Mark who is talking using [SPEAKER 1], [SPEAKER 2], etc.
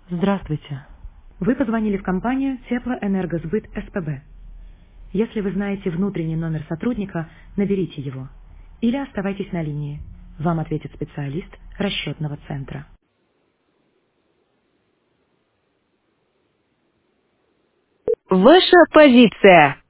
[SPEAKER 1] Здравствуйте. Вы позвонили в компанию Теплоэнергосбыт СПБ. Если вы знаете внутренний номер сотрудника, наберите его. Или оставайтесь на линии. Вам ответит специалист расчетного центра.
[SPEAKER 2] Ваша позиция.